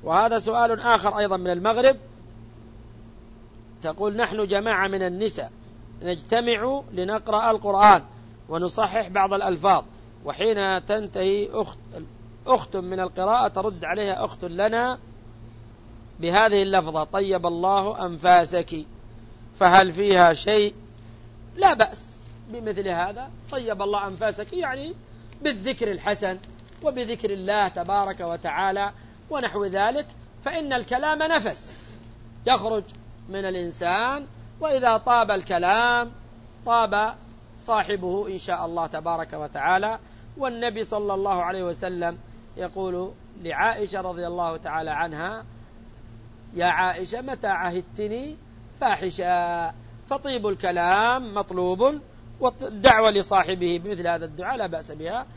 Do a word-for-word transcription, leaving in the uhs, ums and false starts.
وهذا سؤال آخر أيضا من المغرب، تقول: نحن جماعة من النساء نجتمع لنقرأ القرآن ونصحح بعض الألفاظ، وحين تنتهي أخت, أخت من القراءة ترد عليها أخت لنا بهذه اللفظة: طيب الله أنفاسك، فهل فيها شيء؟ لا بأس بمثل هذا. طيب الله أنفاسك يعني بالذكر الحسن وبذكر الله تبارك وتعالى ونحو ذلك، فإن الكلام نفس يخرج من الإنسان، وإذا طاب الكلام طاب صاحبه إن شاء الله تبارك وتعالى. والنبي صلى الله عليه وسلم يقول لعائشة رضي الله تعالى عنها: يا عائشة متى عهدتني فاحشا؟ فطيب الكلام مطلوب، والدعوة لصاحبه بمثل هذا الدعاء لا بأس بها.